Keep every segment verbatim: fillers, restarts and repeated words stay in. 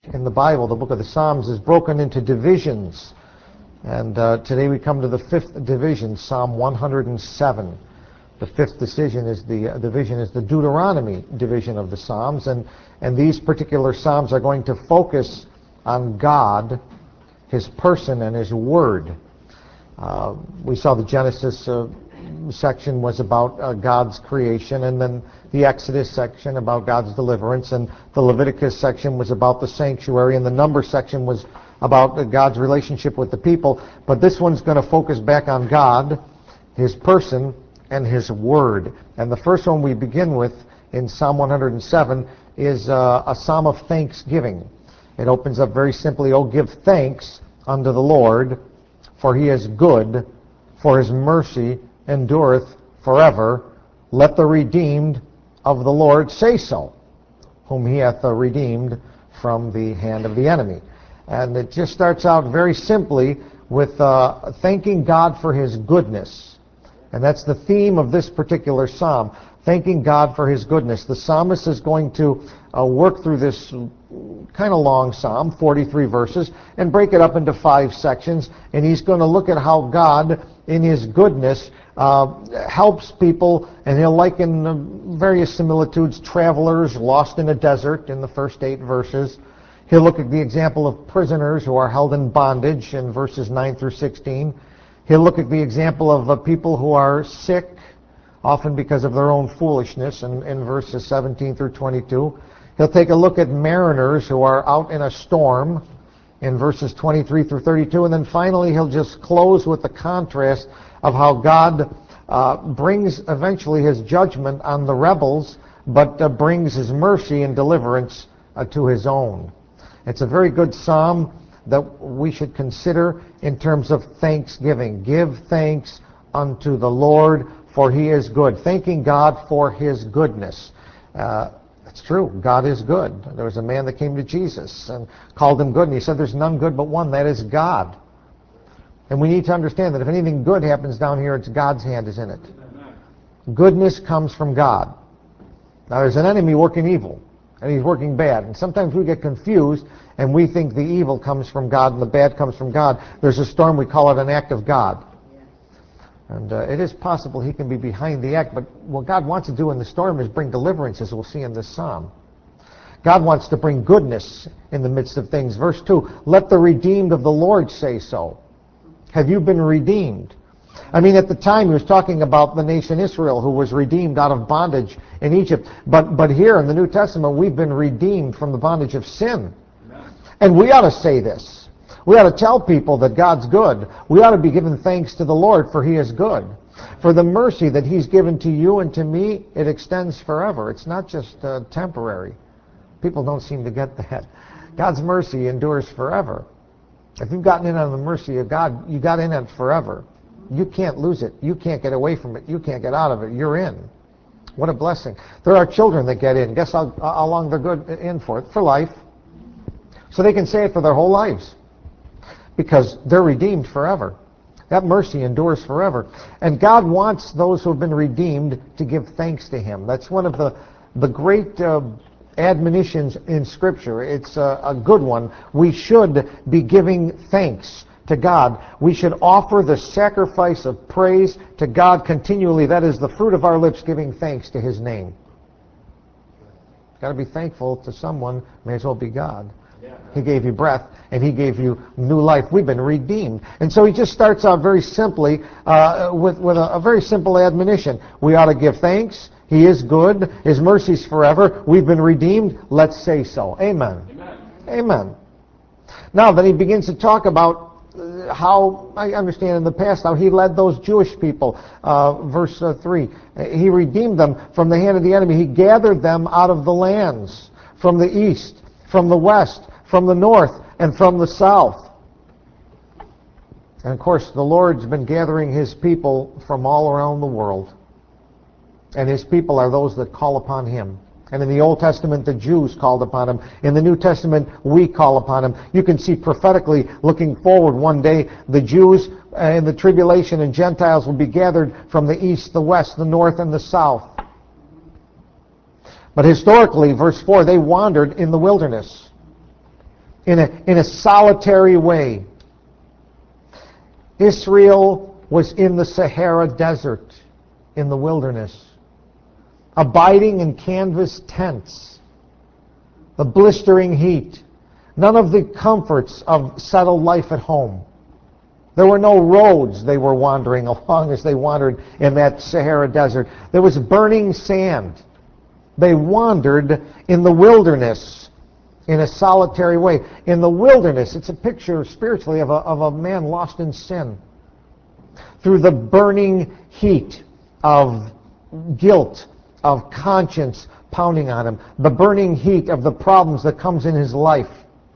in the Bible, the book of the Psalms, is broken into divisions. And uh, today we come to the fifth division, Psalm one hundred seven. The fifth decision is the uh, division is the Deuteronomy division of the Psalms, and and these particular Psalms are going to focus on God, His person, and His Word. Uh, we saw the Genesis uh, section was about uh, God's creation, and then the Exodus section about God's deliverance, and the Leviticus section was about the sanctuary, and the Numbers section was about uh, God's relationship with the people. But this one's going to focus back on God, His person, and His Word. And the first one we begin with in Psalm one hundred seven is uh, a psalm of thanksgiving. It opens up very simply, "Oh, give thanks unto the Lord, for He is good, for His mercy endureth forever. Let the redeemed of the Lord say so, whom He hath uh, redeemed from the hand of the enemy." And it just starts out very simply with uh, thanking God for His goodness. And that's the theme of this particular psalm, thanking God for His goodness. The psalmist is going to uh, work through this kind of long psalm, forty-three verses, and break it up into five sections. And he's going to look at how God, in His goodness, uh, helps people, and he'll liken uh, various similitudes, travelers lost in a desert in the first eight verses. He'll look at the example of prisoners who are held in bondage in verses nine through sixteen. He'll look at the example of uh, people who are sick, often because of their own foolishness, in, in verses seventeen through twenty-two. He'll take a look at mariners who are out in a storm in verses twenty-three through thirty-two. And then finally he'll just close with the contrast of how God uh, brings eventually His judgment on the rebels, but uh, brings His mercy and deliverance uh, to His own. It's a very good psalm that we should consider in terms of thanksgiving. Give thanks unto the Lord, for He is good. Thanking God for His goodness. Uh, it's true, God is good. There was a man that came to Jesus and called Him good, and He said there's none good but one, that is God. And we need to understand that if anything good happens down here, it's God's hand is in it. Goodness comes from God. Now there's an enemy working evil, and he's working bad. And sometimes we get confused, and we think the evil comes from God and the bad comes from God. There's a storm, we call it an act of God. And uh, it is possible He can be behind the act, but what God wants to do in the storm is bring deliverance, as we'll see in this psalm. God wants to bring goodness in the midst of things. Verse two, "Let the redeemed of the Lord say so." Have you been redeemed? I mean, at the time he was talking about the nation Israel, who was redeemed out of bondage in Egypt. But but here in the New Testament, we've been redeemed from the bondage of sin. And we ought to say this. We ought to tell people that God's good. We ought to be giving thanks to the Lord, for He is good. For the mercy that He's given to you and to me, it extends forever. It's not just uh, temporary. People don't seem to get that. God's mercy endures forever. If you've gotten in on the mercy of God, you got in it forever. You can't lose it. You can't get away from it. You can't get out of it. You're in. What a blessing. There are children that get in. Guess how, how long they're good in for? For life. So they can say it for their whole lives, because they're redeemed forever. That mercy endures forever. And God wants those who have been redeemed to give thanks to Him. That's one of the, the great uh, admonitions in Scripture. It's a, a good one. We should be giving thanks to God. We should offer the sacrifice of praise to God continually. That is the fruit of our lips, giving thanks to His name. Got to be thankful to someone, may as well be God. He gave you breath, and He gave you new life. We've been redeemed. And so he just starts out very simply uh, with, with a, a very simple admonition. We ought to give thanks. He is good. His mercy's forever. We've been redeemed. Let's say so. Amen. Amen. Amen. Now then he begins to talk about uh, how, I understand in the past, how He led those Jewish people. Uh, verse uh, three, He redeemed them from the hand of the enemy. He gathered them out of the lands, from the east, from the west, from the north, and from the south. And of course, the Lord's been gathering His people from all around the world. And His people are those that call upon Him. And in the Old Testament, the Jews called upon Him. In the New Testament, we call upon Him. You can see prophetically, looking forward one day, the Jews in the tribulation and Gentiles will be gathered from the east, the west, the north, and the south. But historically, verse four, they wandered in the wilderness. in a, in a solitary way. Israel was in the Sahara Desert, in the wilderness, abiding in canvas tents, the blistering heat, none of the comforts of settled life at home. There were no roads they were wandering along as they wandered in that Sahara Desert. There was burning sand. They wandered in the wilderness in a solitary way. In the wilderness, it's a picture spiritually of a, of a man lost in sin. Through the burning heat of guilt, of conscience pounding on him, the burning heat of the problems that comes in his life.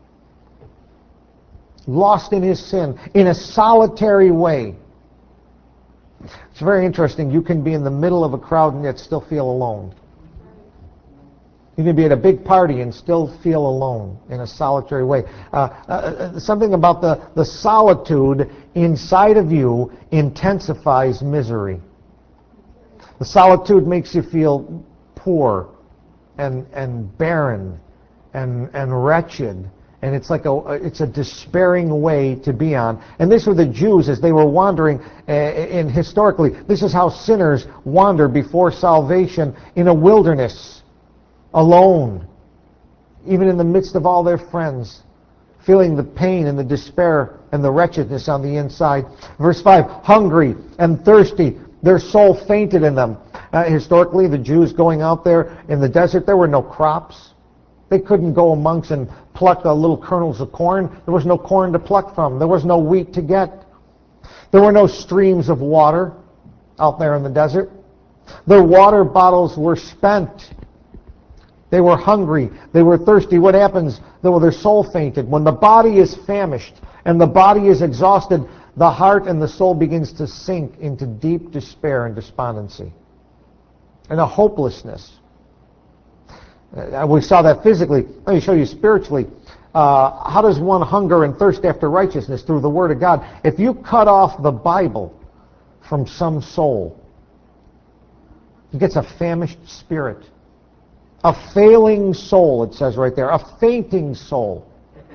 Lost in his sin, in a solitary way. It's very interesting. You can be in the middle of a crowd and yet still feel alone. You can be at a big party and still feel alone in a solitary way. Uh, uh, something about the, the solitude inside of you intensifies misery. The solitude makes you feel poor and, and barren and, and wretched. And it's like a it's a despairing way to be on. And this were the Jews as they were wandering. Uh, and historically, this is how sinners wander before salvation in a wilderness, alone, even in the midst of all their friends, feeling the pain and the despair and the wretchedness on the inside. Verse five, hungry and thirsty, their soul fainted in them. Uh, historically, the Jews going out there in the desert, there were no crops. They couldn't go amongst and pluck the little kernels of corn. There was no corn to pluck from. There was no wheat to get. There were no streams of water out there in the desert. Their water bottles were spent. They were hungry. They were thirsty. What happens? Their soul fainted. When the body is famished and the body is exhausted, the heart and the soul begins to sink into deep despair and despondency and a hopelessness. Uh, we saw that physically. Let me show you spiritually. Uh, how does one hunger and thirst after righteousness? Through the Word of God. If you cut off the Bible from some soul, it gets a famished spirit. A failing soul, it says right there. A fainting soul.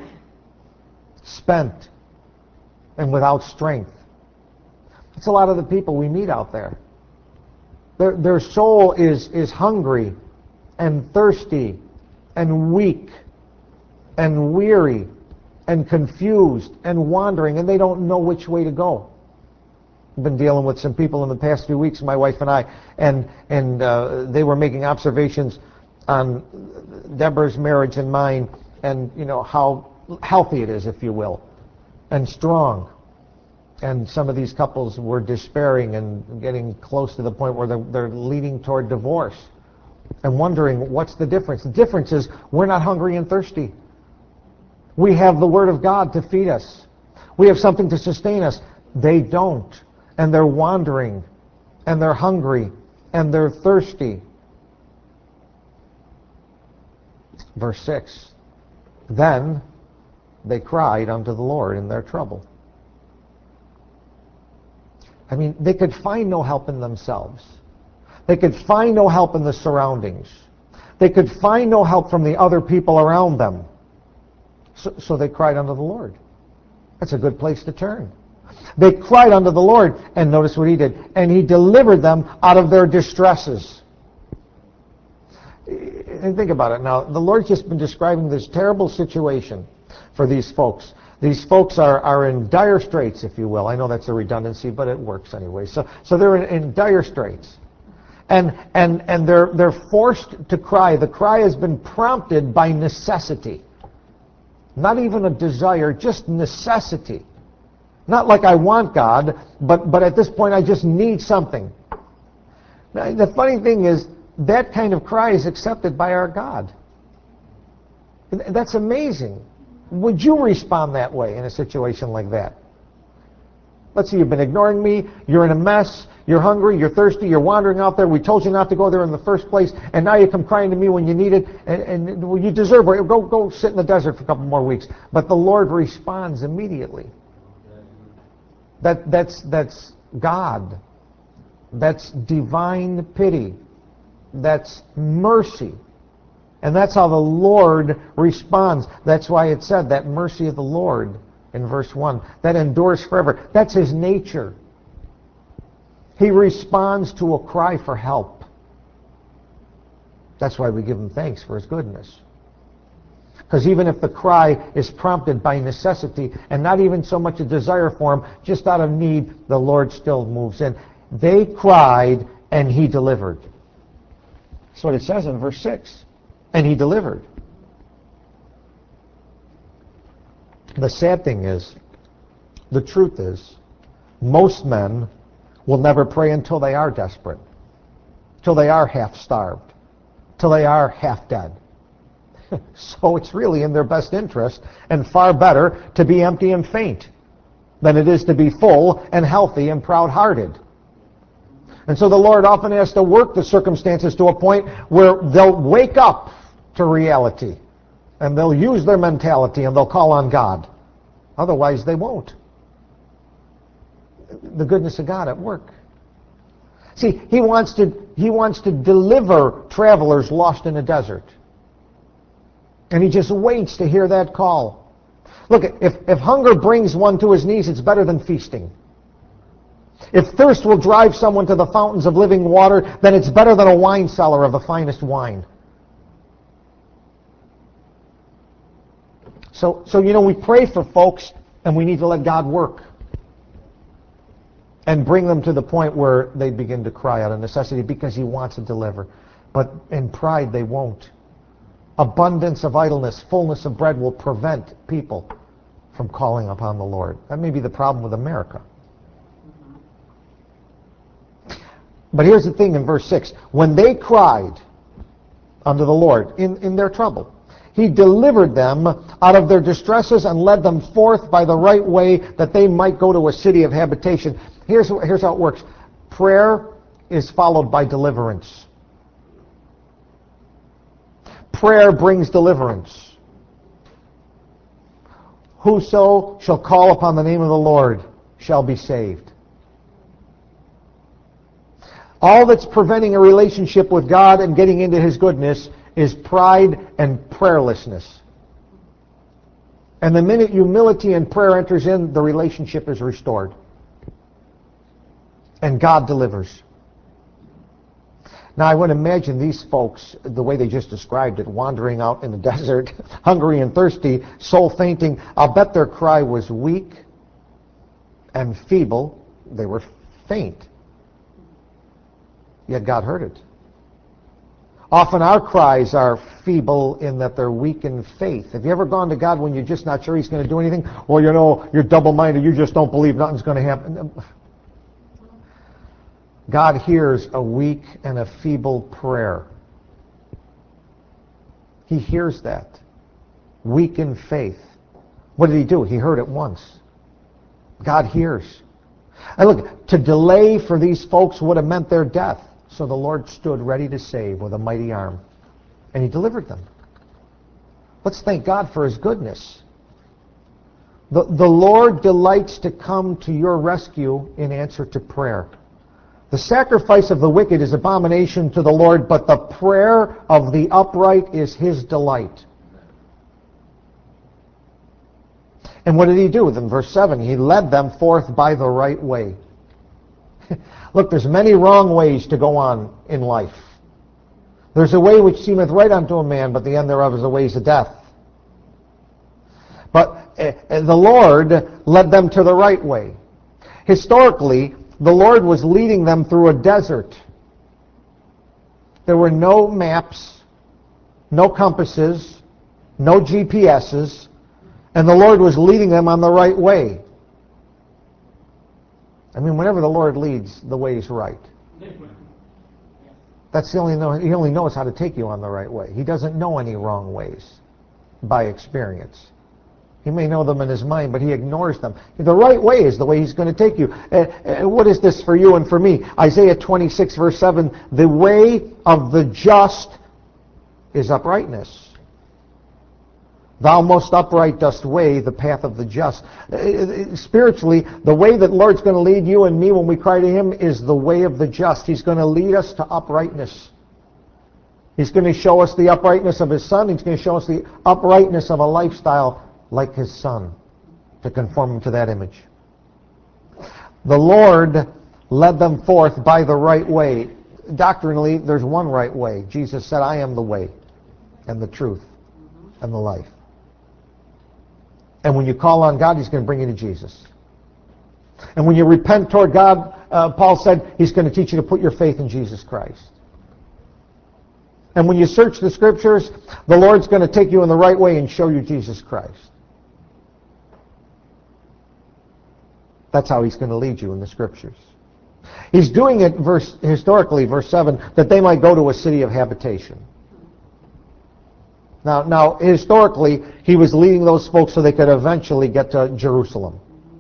Spent and without strength. That's a lot of the people we meet out there. Their, their soul is, is hungry and thirsty and weak and weary and confused and wandering, and they don't know which way to go. I've been dealing with some people in the past few weeks, my wife and I, and and uh, they were making observations on Deborah's marriage and mine, and you know how healthy it is, if you will, and strong. And some of these couples were despairing and getting close to the point where they're, they're leading toward divorce. And wondering what's the difference. The difference is we're not hungry and thirsty. We have the Word of God to feed us. We have something to sustain us. They don't. And they're wandering. And they're hungry. And they're thirsty. Verse six. Then they cried unto the Lord in their trouble. I mean, they could find no help in themselves. They could find no help in the surroundings. They could find no help from the other people around them. So, so they cried unto the Lord. That's a good place to turn. They cried unto the Lord, and notice what He did. And He delivered them out of their distresses. And think about it now. The Lord's just been describing this terrible situation for these folks. These folks are, are in dire straits, if you will. I know that's a redundancy, but it works anyway. So, so they're in, in dire straits. And, and, and they're, they're forced to cry. The cry has been prompted by necessity. Not even a desire, just necessity. Not like I want God, but, but at this point I just need something. Now, the funny thing is, that kind of cry is accepted by our God. That's amazing. Would you respond that way in a situation like that? Let's see, you've been ignoring me, you're in a mess, you're hungry, you're thirsty, you're wandering out there, we told you not to go there in the first place, and now you come crying to me when you need it, and, and well, you deserve it. Go, go sit in the desert for a couple more weeks. But the Lord responds immediately. That, that's, that's God. That's divine pity. That's mercy. And that's how the Lord responds. That's why it said that mercy of the Lord in verse one, that endures forever. That's his nature. He responds to a cry for help. That's why we give him thanks for his goodness. Because even if the cry is prompted by necessity and not even so much a desire for him, just out of need, the Lord still moves in. They cried and he delivered. That's what it says in verse six. And he delivered. The sad thing is, the truth is, most men will never pray until they are desperate, till they are half-starved, till they are half-dead. So it's really in their best interest and far better to be empty and faint than it is to be full and healthy and proud-hearted. And so the Lord often has to work the circumstances to a point where they'll wake up to reality and they'll use their mentality and they'll call on God. Otherwise they won't. The goodness of God at work. See, he wants to, he wants to deliver travelers lost in a desert. And he just waits to hear that call. Look, if, if hunger brings one to his knees, it's better than feasting. If thirst will drive someone to the fountains of living water, then it's better than a wine cellar of the finest wine. So, so you know, we pray for folks, and we need to let God work and bring them to the point where they begin to cry out of necessity because he wants to deliver. But in pride, they won't. Abundance of idleness, fullness of bread will prevent people from calling upon the Lord. That may be the problem with America. But here's the thing in verse six. When they cried unto the Lord in, in their trouble, he delivered them out of their distresses and led them forth by the right way that they might go to a city of habitation. Here's, here's how it works. Prayer is followed by deliverance. Prayer brings deliverance. Whoso shall call upon the name of the Lord shall be saved. All that's preventing a relationship with God and getting into his goodness is pride and prayerlessness. And the minute humility and prayer enters in, the relationship is restored. And God delivers. Now I would imagine these folks, the way they just described it, wandering out in the desert, hungry and thirsty, soul fainting, I'll bet their cry was weak and feeble. They were faint. Yet God heard it. Often our cries are feeble in that they're weak in faith. Have you ever gone to God when you're just not sure he's going to do anything? Well, you know, you're double-minded. You just don't believe nothing's going to happen. God hears a weak and a feeble prayer. He hears that. Weak in faith. What did he do? He heard it once. God hears. And look, to delay for these folks would have meant their death. So the Lord stood ready to save with a mighty arm. And he delivered them. Let's thank God for his goodness. The, the Lord delights to come to your rescue in answer to prayer. The sacrifice of the wicked is abomination to the Lord, but the prayer of the upright is his delight. And what did he do? In verse seven, he led them forth by the right way. Look, there's many wrong ways to go on in life. There's a way which seemeth right unto a man, but the end thereof is the ways of death. But uh, the Lord led them to the right way. Historically, the Lord was leading them through a desert. There were no maps, no compasses, no G P S's, and the Lord was leading them on the right way. I mean, whenever the Lord leads, the way is right. That's the only know, he only knows how to take you on the right way. He doesn't know any wrong ways by experience. He may know them in his mind, but he ignores them. The right way is the way he's going to take you. Uh, uh, what is this for you and for me? Isaiah twenty-six, verse seven, the way of the just is uprightness. Thou most upright dost weigh the path of the just. Uh, spiritually, the way that Lord's going to lead you and me when we cry to him is the way of the just. He's going to lead us to uprightness. He's going to show us the uprightness of his Son. He's going to show us the uprightness of a lifestyle like his Son, to conform him to that image. The Lord led them forth by the right way. Doctrinally, there's one right way. Jesus said, I am the way and the truth and the life. And when you call on God, he's going to bring you to Jesus. And when you repent toward God, uh, Paul said, he's going to teach you to put your faith in Jesus Christ. And when you search the Scriptures, the Lord's going to take you in the right way and show you Jesus Christ. That's how he's going to lead you in the Scriptures. He's doing it verse, historically, verse seven, that they might go to a city of habitation. Now, now, historically, he was leading those folks so they could eventually get to Jerusalem.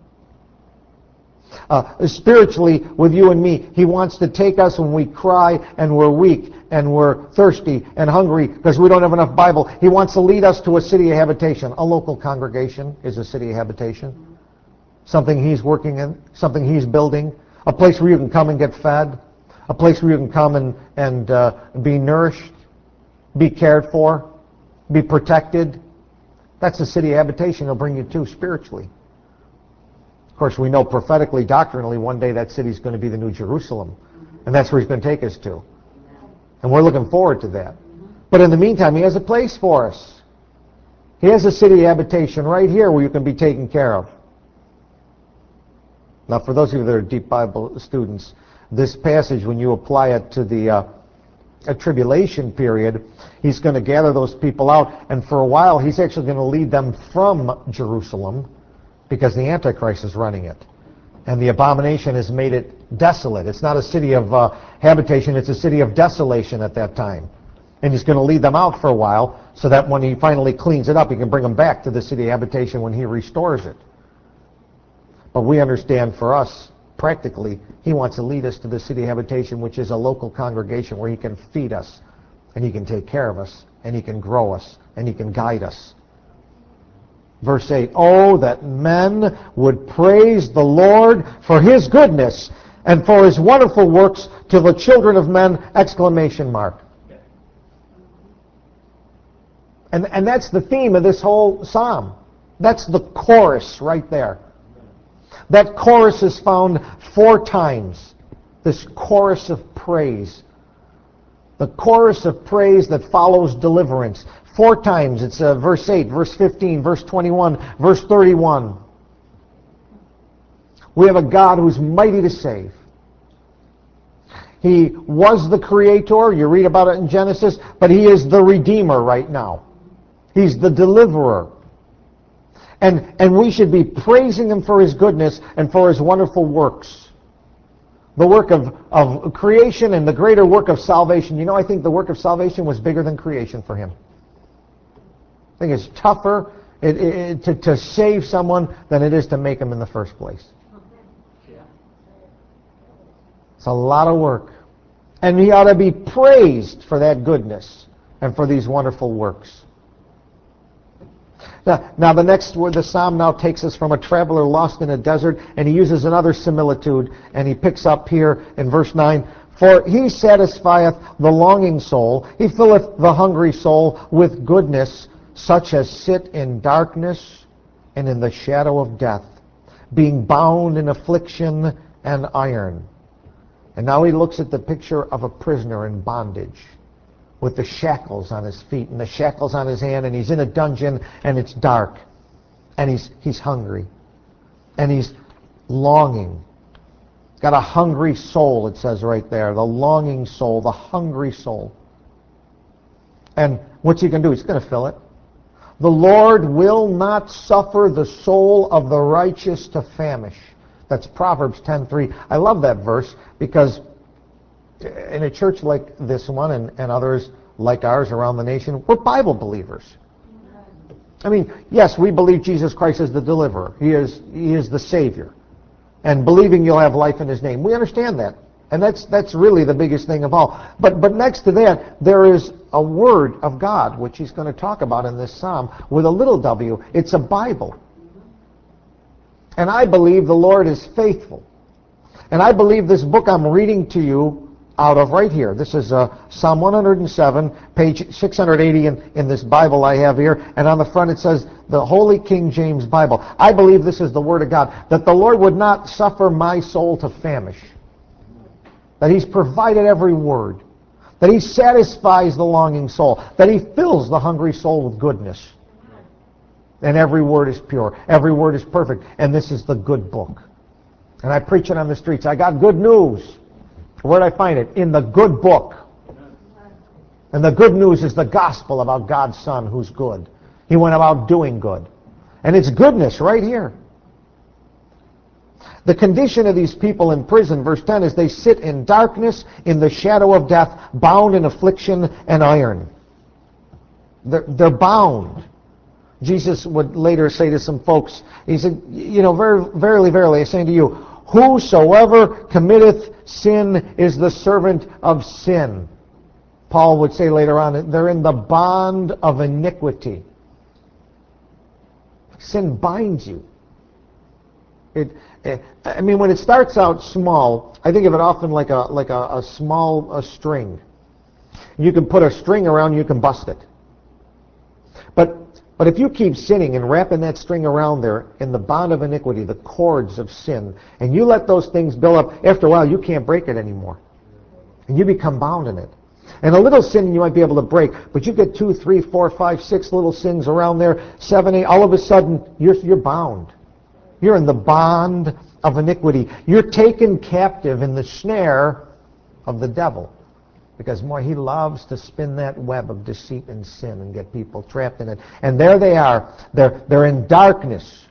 Uh, spiritually, with you and me, he wants to take us when we cry and we're weak and we're thirsty and hungry because we don't have enough Bible. He wants to lead us to a city of habitation. A local congregation is a city of habitation. Something he's working in, something he's building, a place where you can come and get fed, a place where you can come and, and uh, be nourished, be cared for, be protected. That's the city of habitation he'll bring you to spiritually. Of course, we know prophetically, doctrinally, one day that city's going to be the New Jerusalem. And that's where he's going to take us to. And we're looking forward to that. But in the meantime, he has a place for us. He has a city of habitation right here where you can be taken care of. Now, for those of you that are deep Bible students, this passage, when you apply it to the uh, a tribulation period, he's going to gather those people out, and for a while, he's actually going to lead them from Jerusalem because the Antichrist is running it. And the abomination has made it desolate. It's not a city of uh, habitation, it's a city of desolation at that time. And he's going to lead them out for a while so that when he finally cleans it up, he can bring them back to the city of habitation when he restores it. But we understand for us, practically, he wants to lead us to the city of habitation, which is a local congregation where he can feed us, and he can take care of us, and he can grow us, and he can guide us. Verse eight, oh, that men would praise the Lord for his goodness and for his wonderful works to the children of men, exclamation mark. And, and that's the theme of this whole psalm. That's the chorus right there. That chorus is found four times. This chorus of praise. The chorus of praise that follows deliverance. Four times. It's uh, verse eight, verse fifteen, verse twenty-one, verse thirty-one. We have a God who's mighty to save. He was the creator. You read about it in Genesis. But he is the Redeemer right now. He's the deliverer. And, and we should be praising him for his goodness and for his wonderful works. The work of, of creation and the greater work of salvation. You know, I think the work of salvation was bigger than creation for him. I think it's tougher it, it, to, to save someone than it is to make them in the first place. It's a lot of work. And he ought to be praised for that goodness and for these wonderful works. Now, now the next word, the psalm now takes us from a traveler lost in a desert, and he uses another similitude, and he picks up here in verse nine, for he satisfieth the longing soul, he filleth the hungry soul with goodness, such as sit in darkness and in the shadow of death, being bound in affliction and iron. And now he looks at the picture of a prisoner in bondage, with the shackles on his feet and the shackles on his hand, and he's in a dungeon and it's dark, and he's he's hungry, and he's longing. He's got a hungry soul, it says right there, the longing soul, the hungry soul. And what's he going to do? He's going to fill it. The Lord will not suffer the soul of the righteous to famish. That's Proverbs ten three. I love that verse because in a church like this one and, and others like ours around the nation, we're Bible believers. I mean, yes, we believe Jesus Christ is the deliverer. He is, he is the Savior. And believing you'll have life in his name. We understand that. And that's that's really the biggest thing of all. But but next to that, there is a word of God, which he's going to talk about in this psalm with a little w. It's a Bible. And I believe the Lord is faithful. And I believe this book I'm reading to you out of right here. This is uh, Psalm one hundred seven, page six hundred eighty in, in this Bible I have here. And on the front it says, the Holy King James Bible. I believe this is the Word of God, that the Lord would not suffer my soul to famish. That He's provided every word. That He satisfies the longing soul. That He fills the hungry soul with goodness. And every word is pure. Every word is perfect. And this is the good book. And I preach it on the streets. I got good news. Where'd I find it? In the good book. And the good news is the gospel about God's Son who's good. He went about doing good. And it's goodness right here. The condition of these people in prison, verse ten, is they sit in darkness, in the shadow of death, bound in affliction and iron. They're, they're bound. Jesus would later say to some folks, he said, you know, ver- verily, verily, I say unto you, whosoever committeth sin is the servant of sin. Paul would say later on, they're in the bond of iniquity. Sin binds you. It, it, I mean, when it starts out small, I think of it often like a like a, a small a string. You can put a string around, you can bust it. But but if you keep sinning and wrapping that string around there in the bond of iniquity, the cords of sin, and you let those things build up, after a while you can't break it anymore. And you become bound in it. And a little sin you might be able to break, but you get two, three, four, five, six little sins around there, seven, eight, all of a sudden you're, you're bound. You're in the bond of iniquity. You're taken captive in the snare of the devil. Because more, he loves to spin that web of deceit and sin and get people trapped in it. And there they are. They're, they're in darkness.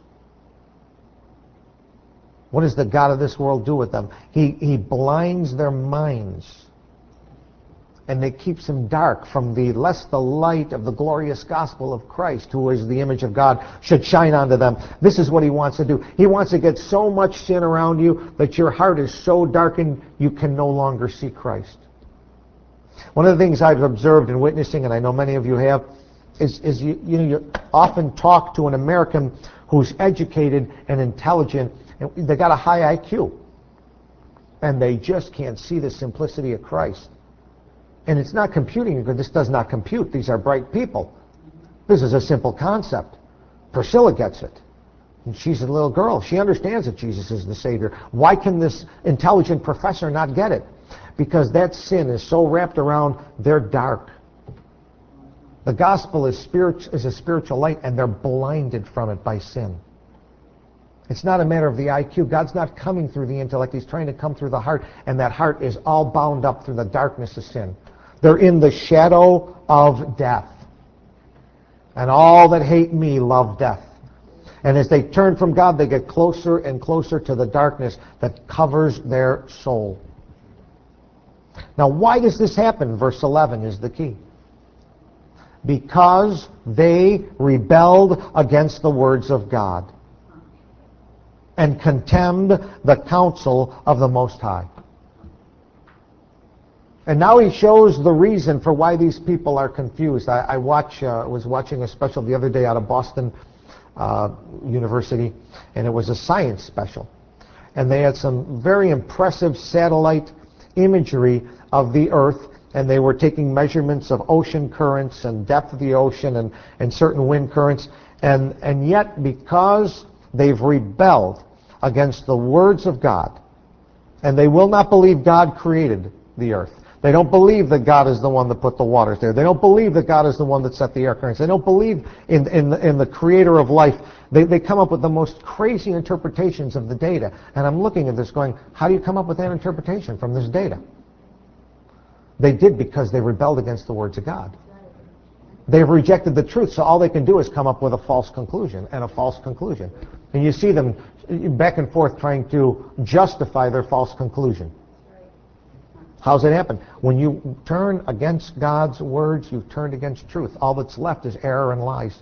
What does the God of this world do with them? He, he blinds their minds. And it keeps them dark from the, lest the light of the glorious gospel of Christ, who is the image of God, should shine onto them. This is what he wants to do. He wants to get so much sin around you that your heart is so darkened you can no longer see Christ. One of the things I've observed in witnessing, and I know many of you have, is, is you, you know, you often talk to an American who's educated and intelligent, and they got a high I Q, and they just can't see the simplicity of Christ. And it's not computing, because this does not compute. These are bright people. This is a simple concept. Priscilla gets it. And she's a little girl. She understands that Jesus is the Savior. Why can this intelligent professor not get it? Because that sin is so wrapped around, they're dark. The gospel is, spirit, is a spiritual light, and they're blinded from it by sin. It's not a matter of the I Q. God's not coming through the intellect. He's trying to come through the heart, and that heart is all bound up through the darkness of sin. They're in the shadow of death. And all that hate me love death. And as they turn from God, they get closer and closer to the darkness that covers their soul. Now, why does this happen? Verse eleven is the key. Because they rebelled against the words of God and contemned the counsel of the Most High. And now he shows the reason for why these people are confused. I, I watch, uh, was watching a special the other day out of Boston uh, University, and it was a science special. And they had some very impressive satellite imagery of the Earth, and they were taking measurements of ocean currents and depth of the ocean and, and certain wind currents. And, and yet, because they've rebelled against the words of God, and they will not believe God created the earth. They don't believe that God is the one that put the waters there. They don't believe that God is the one that set the air currents. They don't believe in, in, the, in the creator of life. They, they come up with the most crazy interpretations of the data. And I'm looking at this going, how do you come up with that interpretation from this data? They did because they rebelled against the words of God. They've rejected the truth, so all they can do is come up with a false conclusion and a false conclusion. And you see them back and forth trying to justify their false conclusion. How's it happen? When you turn against God's words, you've turned against truth. All that's left is error and lies.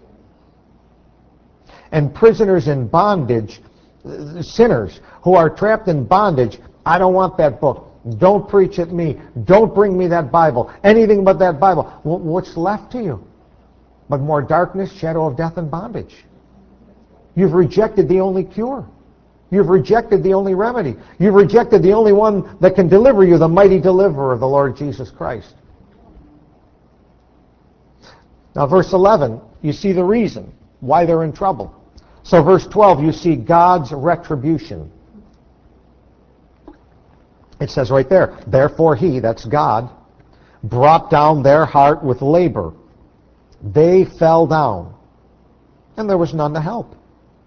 And prisoners in bondage, sinners who are trapped in bondage, I don't want that book. Don't preach at me. Don't bring me that Bible. Anything but that Bible. What's left to you? But more darkness, shadow of death, and bondage. You've rejected the only cure. You've rejected the only remedy. You've rejected the only one that can deliver you, the mighty deliverer, the Lord Jesus Christ. Now, verse eleven, you see the reason why they're in trouble. So verse twelve, you see God's retribution. It says right there, therefore he, that's God, brought down their heart with labor. They fell down, and there was none to help.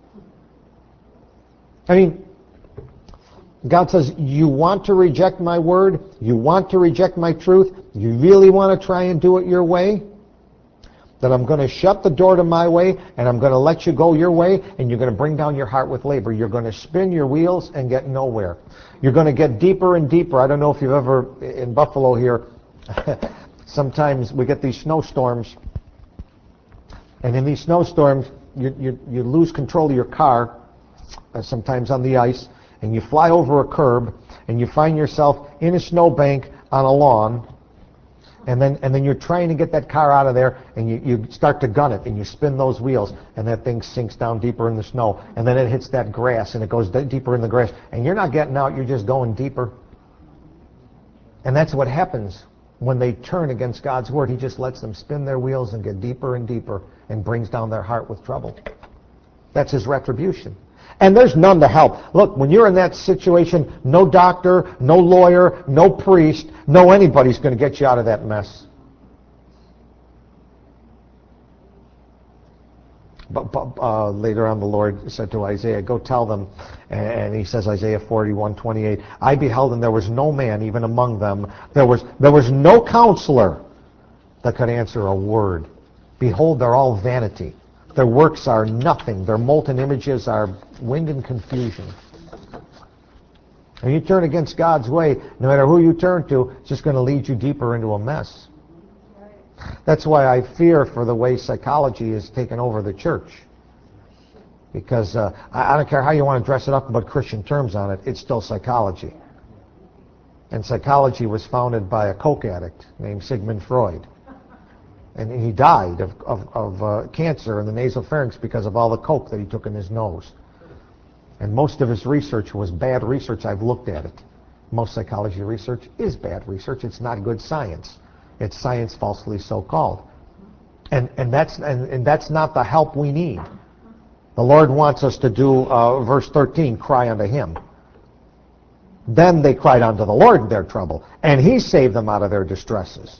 I mean, God says, you want to reject my word? You want to reject my truth? You really want to try and do it your way? Then I'm going to shut the door to my way, and I'm going to let you go your way, and you're going to bring down your heart with labor. You're going to spin your wheels and get nowhere. You're going to get deeper and deeper. I don't know if you've ever, in Buffalo here, sometimes we get these snowstorms, and in these snowstorms, you, you, you lose control of your car, uh, sometimes on the ice, and you fly over a curb, and you find yourself in a snowbank on a lawn, and then and then you're trying to get that car out of there, and you, you start to gun it, and you spin those wheels, and that thing sinks down deeper in the snow, and then it hits that grass, and it goes d- deeper in the grass, and you're not getting out, you're just going deeper. And that's what happens when they turn against God's word. He just lets them spin their wheels and get deeper and deeper, and brings down their heart with trouble. That's his retribution. And there's none to help. Look, when you're in that situation, no doctor, no lawyer, no priest, no anybody's going to get you out of that mess. But, but uh, later on the Lord said to Isaiah, go tell them, and he says, Isaiah forty-one twenty-eight, I beheld and there was no man even among them. There was, there was no counselor that could answer a word. Behold, they're all vanity. Their works are nothing. Their molten images are wind and confusion. And you turn against God's way, no matter who you turn to, it's just going to lead you deeper into a mess. That's why I fear for the way psychology has taken over the church. Because uh, I, I don't care how you want to dress it up and put Christian terms on it, it's still psychology. And psychology was founded by a coke addict named Sigmund Freud. And he died of, of, of uh, cancer in the nasopharynx because of all the coke that he took in his nose. And most of his research was bad research. I've looked at it. Most psychology research is bad research. It's not good science. It's science falsely so-called. And, and, that's, and, and that's not the help we need. The Lord wants us to do, uh, verse thirteen, cry unto him. Then they cried unto the Lord in their trouble, and he saved them out of their distresses.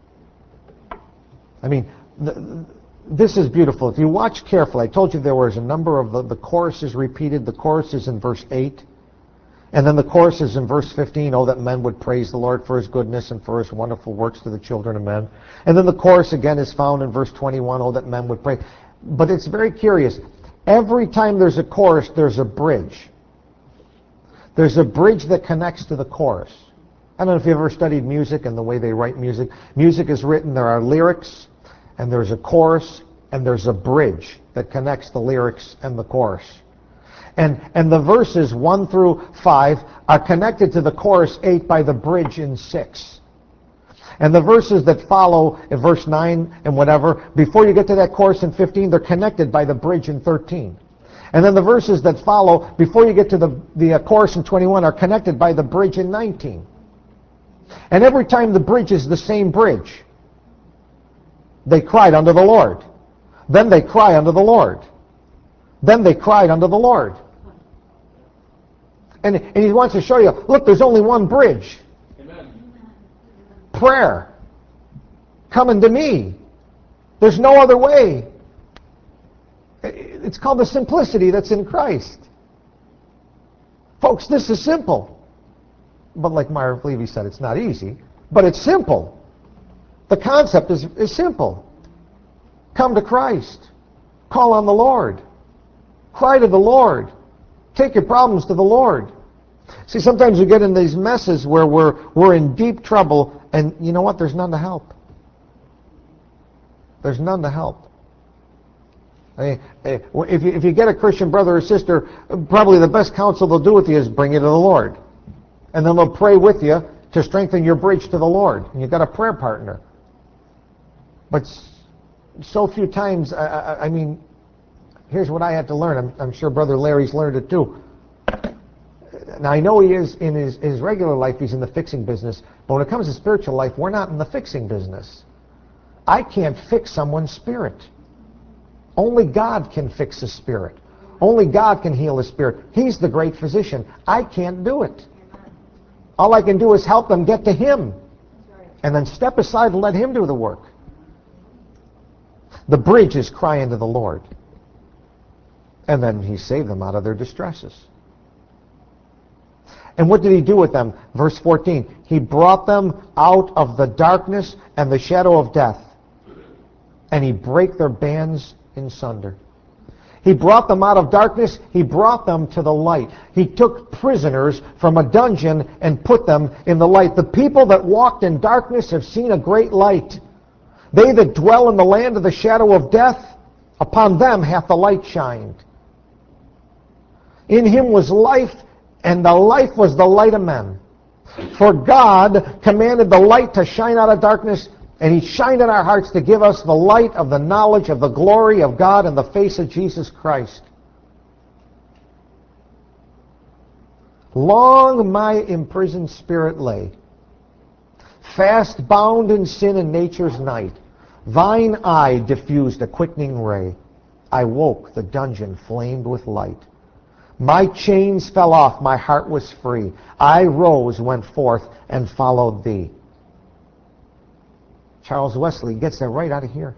I mean, th- this is beautiful. If you watch carefully, I told you there was a number of the, the choruses repeated. The chorus is in verse eight. And then the chorus is in verse fifteen, oh, that men would praise the Lord for his goodness and for his wonderful works to the children of men. And then the chorus again is found in verse twenty-one, oh, that men would pray. But it's very curious. Every time there's a chorus, there's a bridge. There's a bridge that connects to the chorus. I don't know if you've ever studied music and the way they write music. Music is written, there are lyrics, and there's a chorus, and there's a bridge that connects the lyrics and the chorus. And, and the verses one through five are connected to the chorus eight by the bridge in six. And the verses that follow in verse nine and whatever, before you get to that chorus in fifteen, they're connected by the bridge in thirteen. And then the verses that follow, before you get to the, the uh, chorus in twenty-one, are connected by the bridge in nineteen. And every time the bridge is the same bridge, they cried unto the Lord. Then they cry unto the Lord. Then they cried unto the Lord. And, and he wants to show you, look, there's only one bridge. Amen. Prayer. Coming to me. There's no other way. It's called the simplicity that's in Christ. Folks, this is simple. But like Myra Levy said, it's not easy, but it's simple. The concept is, is simple. Come to Christ. Call on the Lord. Cry to the Lord. Take your problems to the Lord. See, sometimes we get in these messes where we're, we're in deep trouble, and you know what? There's none to help. There's none to help. I mean, if you, if you get a Christian brother or sister, probably the best counsel they'll do with you is bring you to the Lord. And then they'll pray with you to strengthen your bridge to the Lord. And you've got a prayer partner. But so few times, I, I, I mean, here's what I had to learn. I'm, I'm sure Brother Larry's learned it too. now I know he is in his, his regular life, he's in the fixing business, but when it comes to spiritual life, we're not in the fixing business. I can't fix someone's spirit. Only God can fix a spirit. Only God can heal a spirit. He's the great physician. I can't do it. All I can do is help them get to him. And then step aside and let him do the work. The bridge is crying to the Lord. And then he saved them out of their distresses. And what did he do with them? Verse fourteen, he brought them out of the darkness and the shadow of death, and he brake their bands in sunder. He brought them out of darkness, he brought them to the light. He took prisoners from a dungeon and put them in the light. The people that walked in darkness have seen a great light. They that dwell in the land of the shadow of death, upon them hath the light shined. In him was life, and the life was the light of men. For God commanded the light to shine out of darkness, and he shined in our hearts to give us the light of the knowledge of the glory of God in the face of Jesus Christ. Long my imprisoned spirit lay, fast bound in sin and nature's night. Thine eye diffused a quickening ray. I woke, the dungeon flamed with light. My chains fell off, my heart was free. I rose, went forth, and followed thee. Charles Wesley gets that right out of here.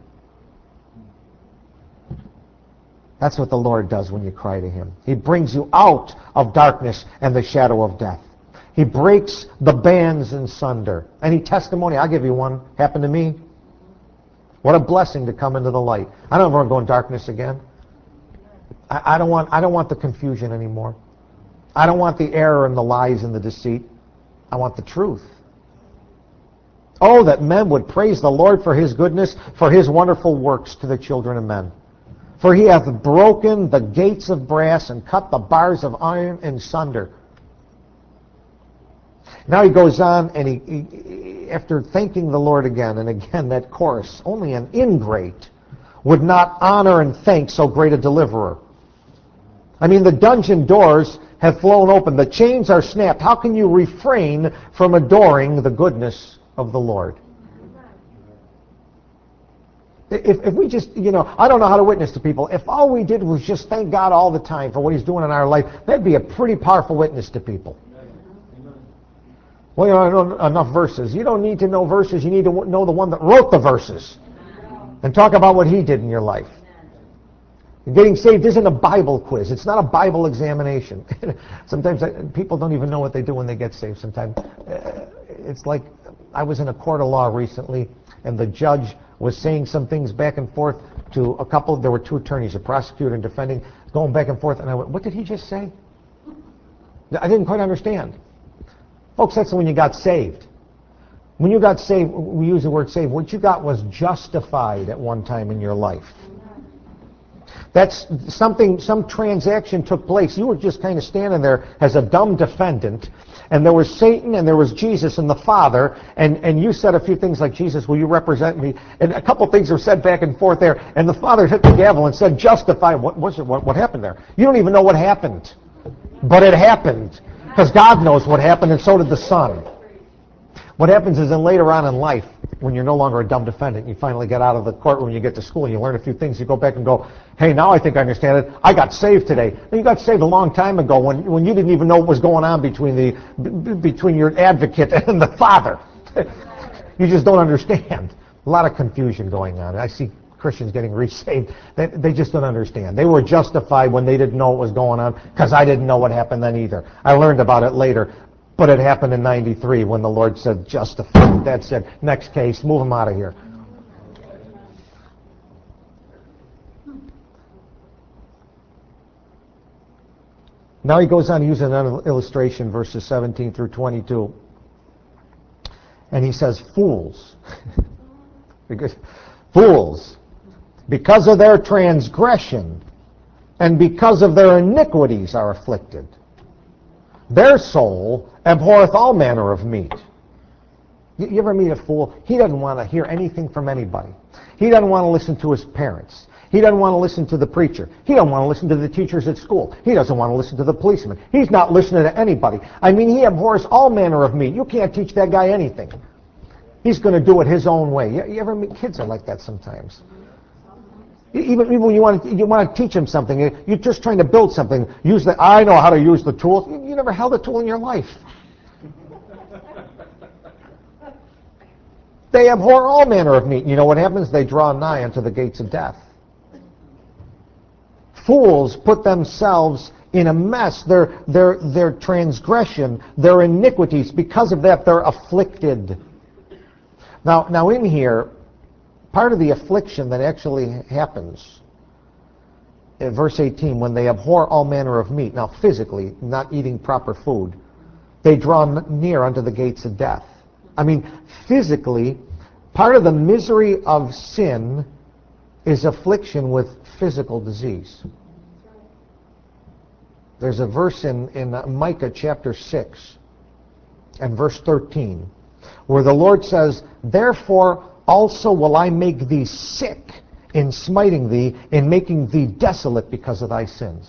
That's what the Lord does when you cry to him. He brings you out of darkness and the shadow of death. He breaks the bands in sunder. Any testimony? I'll give you one. Happened to me. What a blessing to come into the light. I don't want to go in darkness again. I, I don't want I don't want the confusion anymore. I don't want the error and the lies and the deceit. I want the truth. Oh, that men would praise the Lord for his goodness, for his wonderful works to the children of men. For he hath broken the gates of brass and cut the bars of iron in sunder. Now he goes on, and he, he, after thanking the Lord again and again, that chorus, only an ingrate would not honor and thank so great a deliverer. I mean, the dungeon doors have flown open. The chains are snapped. How can you refrain from adoring the goodness of the Lord? If, if we just, you know, I don't know how to witness to people. If all we did was just thank God all the time for what he's doing in our life, that'd be a pretty powerful witness to people. Well, you know, I know enough verses. You don't need to know verses. You need to know the one that wrote the verses and talk about what he did in your life. Getting saved isn't a Bible quiz. It's not a Bible examination. Sometimes I, people don't even know what they do when they get saved. Sometimes uh, it's like I was in a court of law recently, and the judge was saying some things back and forth to a couple. There were two attorneys, a prosecutor and defending, going back and forth. And I went, "What did he just say?" I didn't quite understand. Folks, that's when you got saved. When you got saved, we use the word saved. What you got was justified at one time in your life. That's something, some transaction took place. You were just kind of standing there as a dumb defendant, and there was Satan and there was Jesus and the Father, and, and you said a few things like, "Jesus, will you represent me?" And a couple things were said back and forth there, and the Father hit the gavel and said, "Justify." What was it? What, what happened there? You don't even know what happened. But it happened, because God knows what happened, and so did the Son. What happens is then later on in life, when you're no longer a dumb defendant, you finally get out of the courtroom, you get to school, and you learn a few things, you go back and go, "Hey, now I think I understand it. I got saved today." And you got saved a long time ago when, when you didn't even know what was going on between the b- between your advocate and the Father. You just don't understand. A lot of confusion going on. I see Christians getting resaved. They, they just don't understand. They were justified when they didn't know what was going on, because I didn't know what happened then either. I learned about it later. But it happened in ninety-three when the Lord said, "Justified." That's it. Next case. Move them out of here. Now he goes on to use another illustration, verses seventeen through twenty-two. And he says, "Fools." because, "Fools, because of their transgression and because of their iniquities are afflicted. Their soul abhorreth all manner of meat." You, you ever meet a fool? He doesn't want to hear anything from anybody. He doesn't want to listen to his parents. He He doesn't want to listen to the preacher. He doesn't want to listen to the teachers at school. He doesn't want to listen to the policeman. He's not listening to anybody. I mean, he abhors all manner of meat. You can't teach that guy anything. He's going to do it his own way. You, you ever meet kids are like that sometimes? Even, even when you want to you want to teach them something, you're just trying to build something. Use the I know how to use the tools. You, you never held a tool in your life. They abhor all manner of meat. You know what happens? They draw nigh unto the gates of death. Fools put themselves in a mess. Their, their, their transgression, their iniquities, because of that, they're afflicted. Now, now in here, part of the affliction that actually happens in verse eighteen, when they abhor all manner of meat, now physically, not eating proper food, they draw near unto the gates of death. I mean, physically, part of the misery of sin is affliction with physical disease. There's a verse in, in Micah chapter six and verse thirteen where the Lord says, therefore also will I make thee sick in smiting thee, in making thee desolate because of thy sins.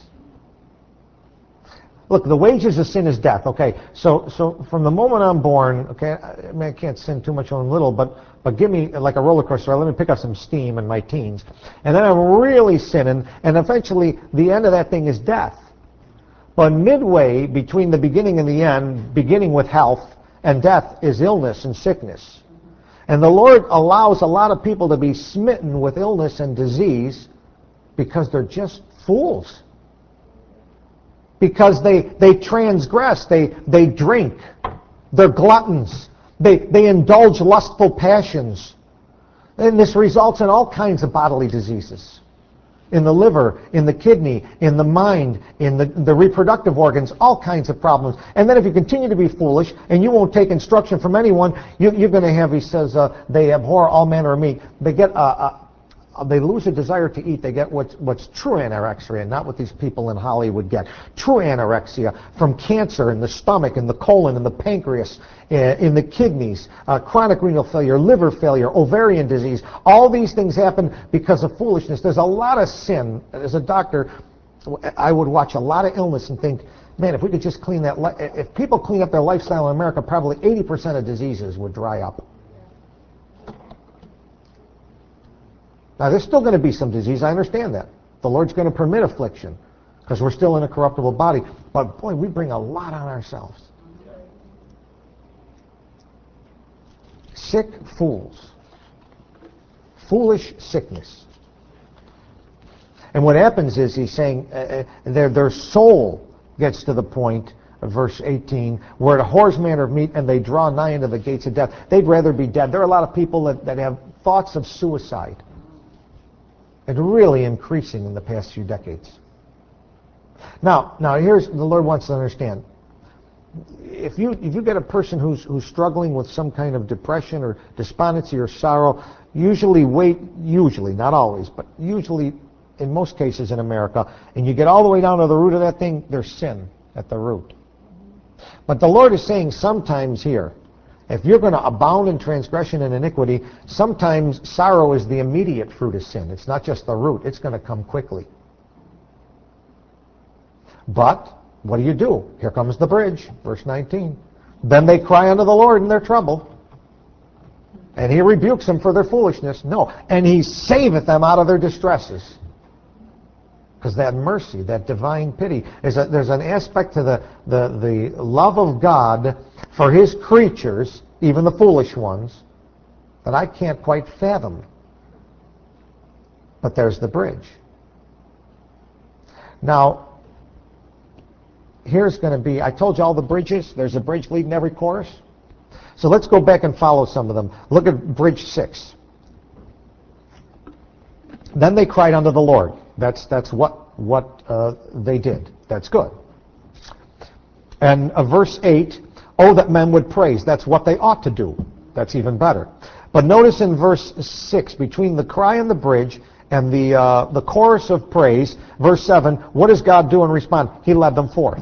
Look, the wages of sin is death. Okay, so so from the moment I'm born, okay, I, mean, I can't sin too much on little, but but give me like a roller coaster. Let me pick up some steam in my teens, and then I'm really sinning, and eventually the end of that thing is death. But midway between the beginning and the end, beginning with health and death, is illness and sickness. And the Lord allows a lot of people to be smitten with illness and disease because they're just fools. Because they, they transgress, they, they drink, they're gluttons, they, they indulge lustful passions. And this results in all kinds of bodily diseases. In the liver, in the kidney, in the mind, in the, the reproductive organs, all kinds of problems. And then if you continue to be foolish and you won't take instruction from anyone, you, you're going to have, he says, uh, they abhor all manner of meat. They get a, a they lose a desire to eat. They get what's, what's true anorexia, not what these people in Hollywood get. True anorexia from cancer in the stomach, in the colon, in the pancreas, in the kidneys, uh, chronic renal failure, liver failure, ovarian disease. All these things happen because of foolishness. There's a lot of sin. As a doctor, I would watch a lot of illness and think, man, if we could just clean that, li- if people clean up their lifestyle in America, probably eighty percent of diseases would dry up. Now, there's still going to be some disease. I understand that. The Lord's going to permit affliction because we're still in a corruptible body. But, boy, we bring a lot on ourselves. Sick fools. Foolish sickness. And what happens is he's saying uh, their, their soul gets to the point, of verse eighteen, where it abhors manner of meat and they draw nigh into the gates of death. They'd rather be dead. There are a lot of people that, that have thoughts of suicide. It's really increasing in the past few decades. Now, now here's the Lord wants to understand. If you if you get a person who's who's struggling with some kind of depression or despondency or sorrow, usually wait, usually, not always, but usually in most cases in America, and you get all the way down to the root of that thing, there's sin at the root. But the Lord is saying sometimes here, if you're going to abound in transgression and iniquity, sometimes sorrow is the immediate fruit of sin. It's not just the root. It's going to come quickly. But what do you do? Here comes the bridge, verse nineteen. Then they cry unto the Lord in their trouble, and he rebukes them for their foolishness. No, and he saveth them out of their distresses. Because that mercy, that divine pity, is a, there's an aspect to the, the, the love of God for his creatures, even the foolish ones, that I can't quite fathom. But there's the bridge. Now, here's going to be, I told you all the bridges. There's a bridge leading every chorus. So let's go back and follow some of them. Look at bridge six. Then they cried unto the Lord. That's that's what what uh, they did. That's good. And uh, verse eight, oh, that men would praise. That's what they ought to do. That's even better. But notice in verse six, between the cry and the bridge and the uh, the chorus of praise, verse seven, what does God do in response? He led them forth.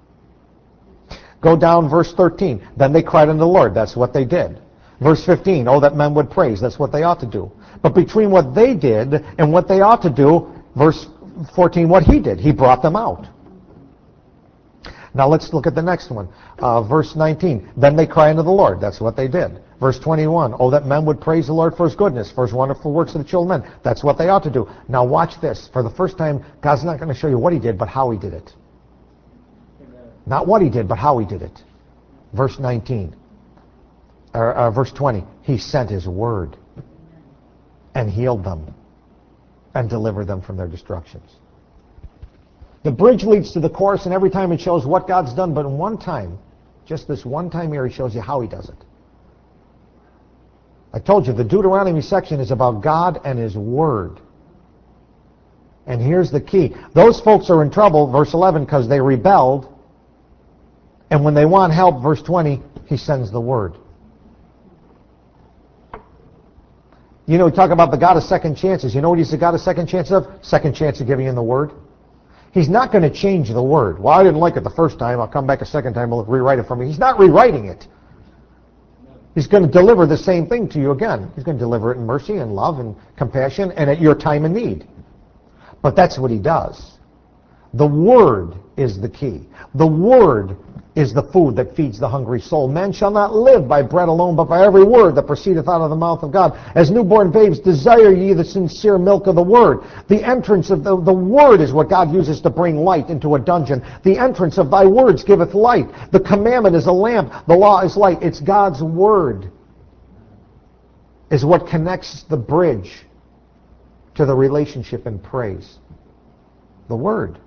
Go down verse thirteen. Then they cried unto the Lord. That's what they did. Verse fifteen, oh, that men would praise. That's what they ought to do. But between what they did and what they ought to do, verse fourteen, what he did, he brought them out. Now let's look at the next one. Uh, verse nineteen, then they cry unto the Lord. That's what they did. Verse twenty-one, oh, that men would praise the Lord for his goodness, for his wonderful works of the children of men. That's what they ought to do. Now watch this. For the first time, God's not going to show you what he did, but how he did it. Amen. Not what he did, but how he did it. Verse nineteen, or uh, verse twenty, he sent his word and healed them and delivered them from their destructions. The bridge leads to the chorus, and every time it shows what God's done, but in one time, just this one time here, he shows you how he does it. I told you, the Deuteronomy section is about God and his word. And here's the key. Those folks are in trouble, verse eleven, because they rebelled. And when they want help, verse twenty, he sends the word. You know, we talk about the God of second chances. You know what he's the God of second chances of? Second chance of giving you the word. He's not going to change the word. Well, I didn't like it the first time. I'll come back a second time. I'll rewrite it for me. He's not rewriting it. He's going to deliver the same thing to you again. He's going to deliver it in mercy and love and compassion and at your time of need. But that's what he does. The word is the key. The word is the food that feeds the hungry soul. Man shall not live by bread alone, but by every word that proceedeth out of the mouth of God. As newborn babes, desire ye the sincere milk of the word. The entrance of the, the word is what God uses to bring light into a dungeon. The entrance of thy words giveth light. The commandment is a lamp. The law is light. It's God's word is what connects the bridge to the relationship and praise. The word.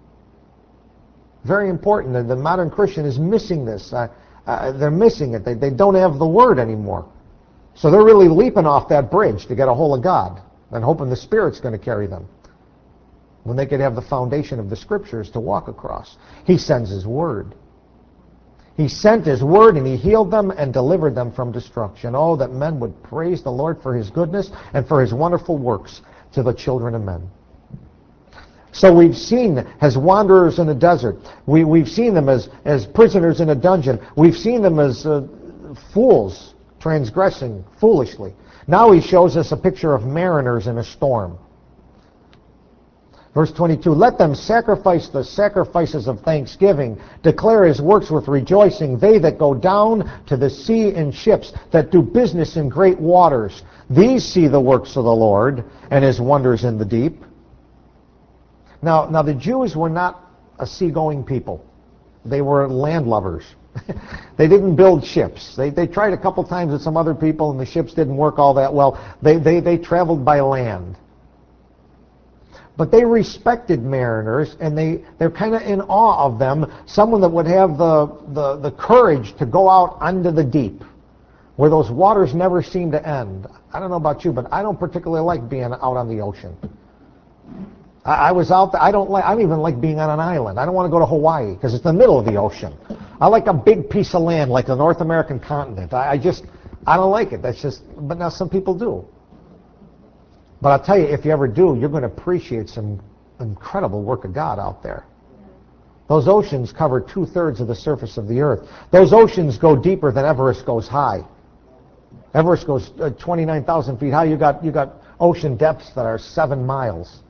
Very important, and the modern Christian is missing this. Uh, uh, they're missing it. They, they don't have the word anymore. So they're really leaping off that bridge to get a hold of God and hoping the Spirit's going to carry them when they could have the foundation of the Scriptures to walk across. He sends his word. He sent his word and he healed them and delivered them from destruction. Oh, that men would praise the Lord for his goodness and for his wonderful works to the children of men. So we've seen as wanderers in a desert. We, we've seen them as, as prisoners in a dungeon. We've seen them as uh, fools transgressing foolishly. Now he shows us a picture of mariners in a storm. Verse twenty-two, let them sacrifice the sacrifices of thanksgiving, declare his works with rejoicing, they that go down to the sea in ships, that do business in great waters. These see the works of the Lord and his wonders in the deep. Now, now the Jews were not a seagoing people. They were landlubbers. They didn't build ships. They, they tried a couple times with some other people, and the ships didn't work all that well. They, they, they traveled by land. But they respected mariners, and they, they're kind of in awe of them, someone that would have the, the, the courage to go out onto the deep, where those waters never seem to end. I don't know about you, but I don't particularly like being out on the ocean. I was out there. I don't like. I don't even like being on an island. I don't want to go to Hawaii because it's the middle of the ocean. I like a big piece of land like the North American continent. I, I just, I don't like it. That's just. But now some people do. But I'll tell you, if you ever do, you're going to appreciate some incredible work of God out there. Those oceans cover two-thirds of the surface of the earth. Those oceans go deeper than Everest goes high. Everest goes uh, twenty-nine thousand feet high. You got you got ocean depths that are seven miles.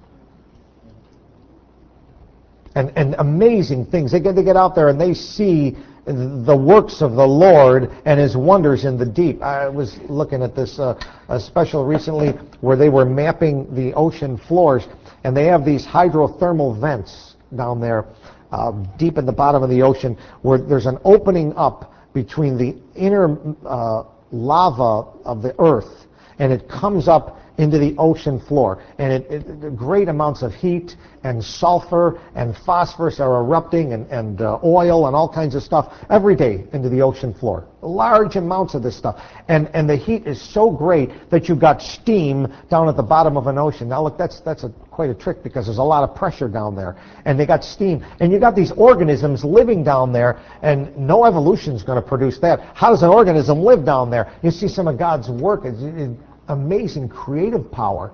And, and amazing things. They get, they get out there and they see the works of the Lord and his wonders in the deep. I was looking at this uh, a special recently where they were mapping the ocean floors, and they have these hydrothermal vents down there uh, deep in the bottom of the ocean where there's an opening up between the inner uh, lava of the earth, and it comes up into the ocean floor. And it, it, great amounts of heat and sulfur and phosphorus are erupting, and, and uh, oil and all kinds of stuff every day into the ocean floor. Large amounts of this stuff. And, and the heat is so great that you've got steam down at the bottom of an ocean. Now look, that's, that's a, quite a trick because there's a lot of pressure down there. And they got steam. And you got these organisms living down there, and no evolution is going to produce that. How does an organism live down there? You see some of God's work. It's, it's amazing creative power.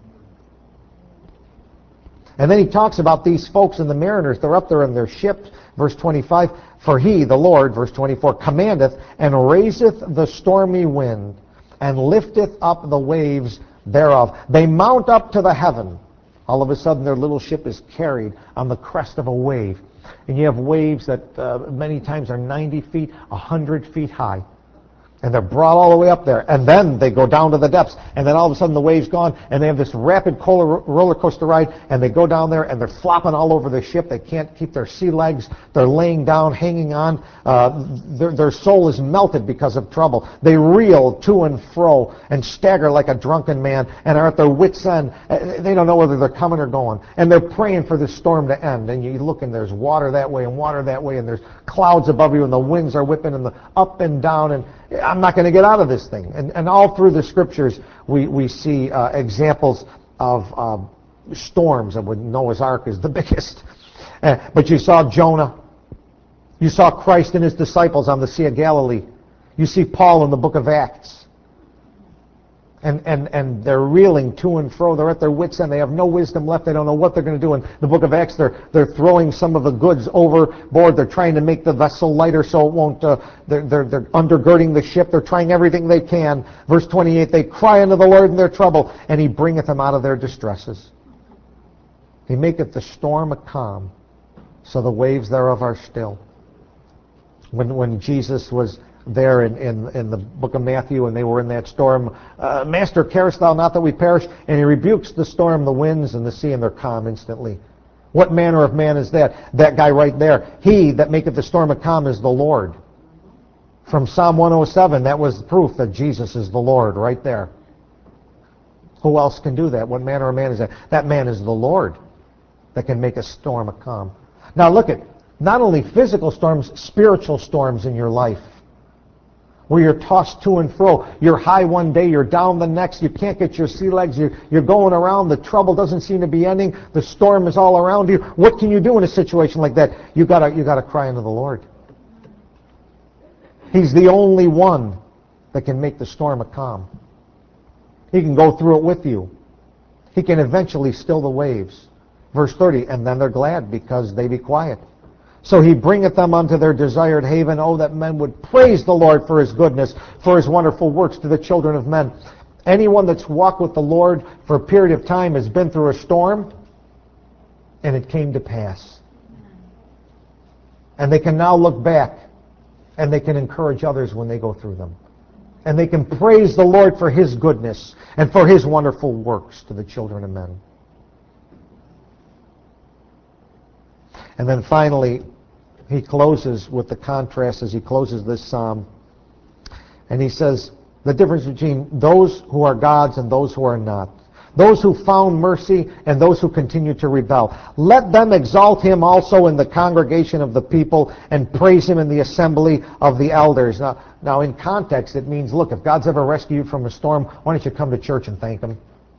And then he talks about these folks and the mariners. They're up there in their ships, verse twenty-five. For he, the Lord, verse twenty-four, commandeth and raiseth the stormy wind, and lifteth up the waves thereof. They mount up to the heaven. All of a sudden, their little ship is carried on the crest of a wave. And you have waves that uh, many times are ninety feet, one hundred feet high. And they're brought all the way up there. And then they go down to the depths. And then all of a sudden the wave's gone. And they have this rapid roller coaster ride. And they go down there and they're flopping all over the ship. They can't keep their sea legs. They're laying down, hanging on. Uh, their, their soul is melted because of trouble. They reel to and fro and stagger like a drunken man and are at their wits' end. They don't know whether they're coming or going. And they're praying for this storm to end. And you look and there's water that way and water that way. And there's clouds above you and the winds are whipping and the up and down. And I'm not going to get out of this thing. And, and all through the scriptures, we, we see uh, examples of uh, storms. And Noah's Ark is the biggest. Uh, but you saw Jonah. You saw Christ and his disciples on the Sea of Galilee. You see Paul in the book of Acts. And, and, and they're reeling to and fro. They're at their wits' end. They have no wisdom left. They don't know what they're going to do. In the book of Acts, they're, they're throwing some of the goods overboard. They're trying to make the vessel lighter so it won't, uh, they're, they're, they're undergirding the ship. They're trying everything they can. Verse twenty-eight, they cry unto the Lord in their trouble, and he bringeth them out of their distresses. He maketh the storm a calm, so the waves thereof are still. When, when Jesus was there in, in, in the book of Matthew, and they were in that storm. Uh, Master, carest thou not that we perish? And he rebukes the storm, the winds, and the sea, and they're calm instantly. What manner of man is that? That guy right there. He that maketh the storm a calm is the Lord. From Psalm one oh seven, that was proof that Jesus is the Lord right there. Who else can do that? What manner of man is that? That man is the Lord that can make a storm a calm. Now look at, not only physical storms, spiritual storms in your life, where you're tossed to and fro. You're high one day, you're down the next, you can't get your sea legs, you're, you're going around, the trouble doesn't seem to be ending, the storm is all around you. What can you do in a situation like that? You gotta, you gotta cry unto the Lord. He's the only one that can make the storm a calm. He can go through it with you. He can eventually still the waves. Verse thirty, and then they're glad because they be quiet. So he bringeth them unto their desired haven. Oh, that men would praise the Lord for his goodness, for his wonderful works to the children of men. Anyone that's walked with the Lord for a period of time has been through a storm, and it came to pass. And they can now look back, and they can encourage others when they go through them. And they can praise the Lord for his goodness and for his wonderful works to the children of men. And then finally, he closes with the contrast as he closes this psalm. And he says, the difference between those who are God's and those who are not. Those who found mercy and those who continue to rebel. Let them exalt him also in the congregation of the people and praise him in the assembly of the elders. Now, now in context, it means, look, if God's ever rescued you from a storm, why don't you come to church and thank him?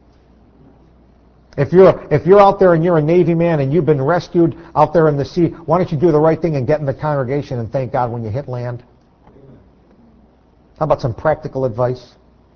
If you're, if you're out there and you're a Navy man and you've been rescued out there in the sea, why don't you do the right thing and get in the congregation and thank God when you hit land? How about some practical advice?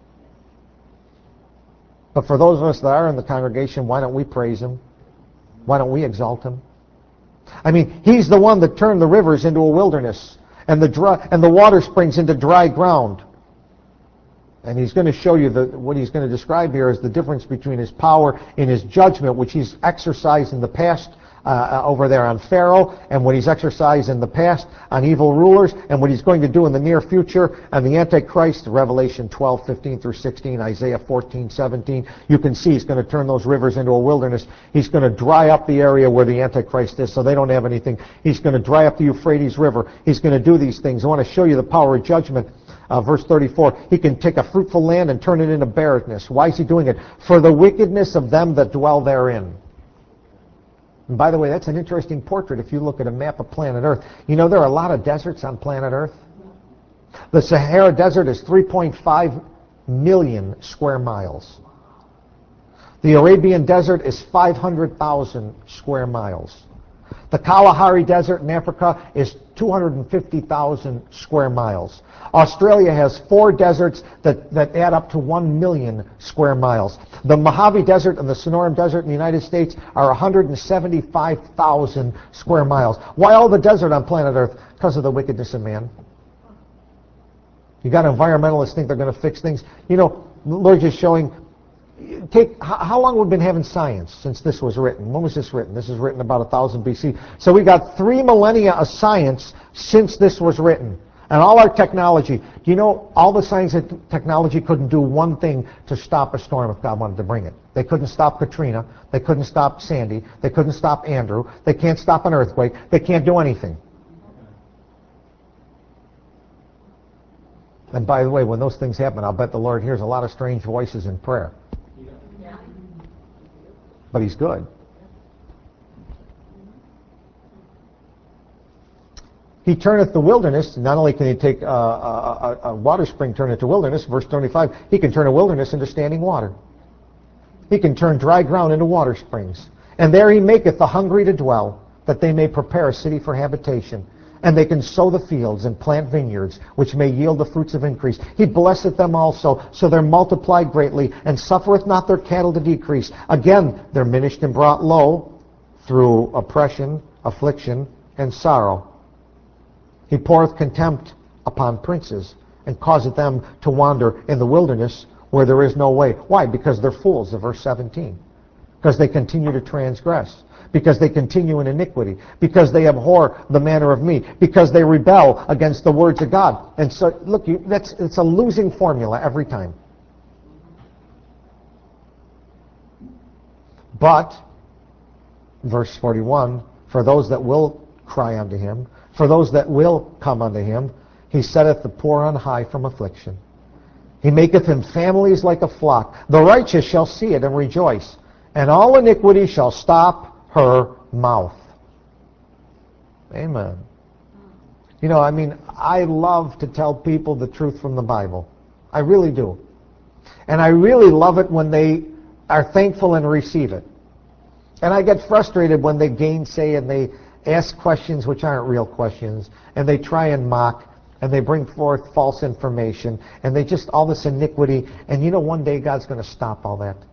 But for those of us that are in the congregation, why don't we praise him? Why don't we exalt him? I mean, he's the one that turned the rivers into a wilderness and the dry, and the water springs into dry ground. And he's going to show you the, what he's going to describe here is the difference between his power and his judgment, which he's exercised in the past uh, over there on Pharaoh, and what he's exercised in the past on evil rulers, and what he's going to do in the near future on the Antichrist, Revelation twelve, fifteen through sixteen, Isaiah fourteen, seventeen. You can see he's going to turn those rivers into a wilderness. He's going to dry up the area where the Antichrist is so they don't have anything. He's going to dry up the Euphrates River. He's going to do these things. I want to show you the power of judgment. Uh, verse thirty-four, he can take a fruitful land and turn it into barrenness. Why is he doing it? For the wickedness of them that dwell therein. And by the way, that's an interesting portrait if you look at a map of planet Earth. You know there are a lot of deserts on planet Earth. The Sahara Desert is three point five million square miles. The Arabian Desert is five hundred thousand square miles. The Kalahari Desert in Africa is two hundred fifty thousand square miles. Australia has four deserts that, that add up to one million square miles. The Mojave Desert and the Sonoran Desert in the United States are one hundred seventy-five thousand square miles. Why all the desert on planet Earth? Because of the wickedness of man. You got environmentalists think they're going to fix things. You know, the Lord is showing, take, h- how long we've been having science since this was written? When was this written? This was written about one thousand B C. So we got three millennia of science since this was written. And all our technology. Do you know all the science and technology couldn't do one thing to stop a storm if God wanted to bring it? They couldn't stop Katrina. They couldn't stop Sandy. They couldn't stop Andrew. They can't stop an earthquake. They can't do anything. And by the way, when those things happen, I'll bet the Lord hears a lot of strange voices in prayer. But He's good. He turneth the wilderness. Not only can He take a, a, a water spring, turn it to wilderness, verse twenty-five, He can turn a wilderness into standing water. He can turn dry ground into water springs. And there He maketh the hungry to dwell, that they may prepare a city for habitation. And they can sow the fields and plant vineyards, which may yield the fruits of increase. He blesseth them also, so they're multiplied greatly, and suffereth not their cattle to decrease. Again, they're minished and brought low through oppression, affliction, and sorrow. He poureth contempt upon princes, and causeth them to wander in the wilderness where there is no way. Why? Because they're fools, of verse seventeen. Because they continue to transgress. Because they continue in iniquity. Because they abhor the manner of me. Because they rebel against the words of God. And so, look, you, that's it's a losing formula every time. But, verse forty-one, for those that will cry unto Him, for those that will come unto Him, He setteth the poor on high from affliction. He maketh him families like a flock. The righteous shall see it and rejoice, and all iniquity shall stop her mouth. Amen. You know, I mean, I love to tell people the truth from the Bible. I really do. And I really love it when they are thankful and receive it. And I get frustrated when they gainsay and they ask questions which aren't real questions, and they try and mock, and they bring forth false information, and they just, all this iniquity, and you know one day God's going to stop all that.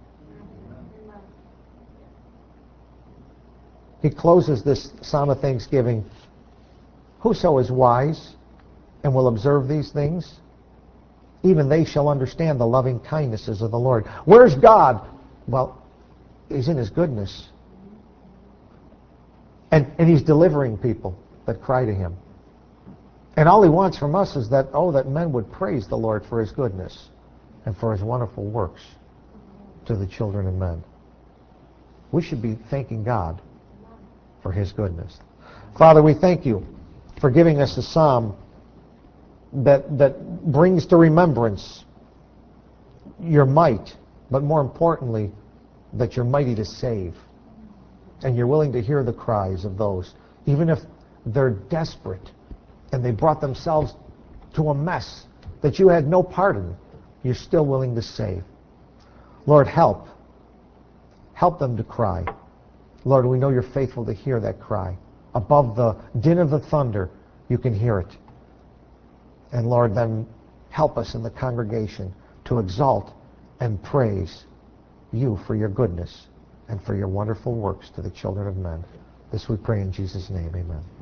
He closes this Psalm of Thanksgiving, whoso is wise and will observe these things, even they shall understand the loving kindnesses of the Lord. Where's God? Well, He's in His goodness. And, and He's delivering people that cry to Him. And all He wants from us is that, oh, that men would praise the Lord for His goodness and for His wonderful works to the children of men. We should be thanking God for His goodness. Father, we thank You for giving us a psalm that, that brings to remembrance Your might, but more importantly, that You're mighty to save. And You're willing to hear the cries of those, even if they're desperate and they brought themselves to a mess that You had no part in. You're still willing to save. Lord, help. Help them to cry. Lord, we know You're faithful to hear that cry. Above the din of the thunder, You can hear it. And Lord, then help us in the congregation to exalt and praise You for Your goodness and for Your wonderful works to the children of men. This we pray in Jesus' name, amen.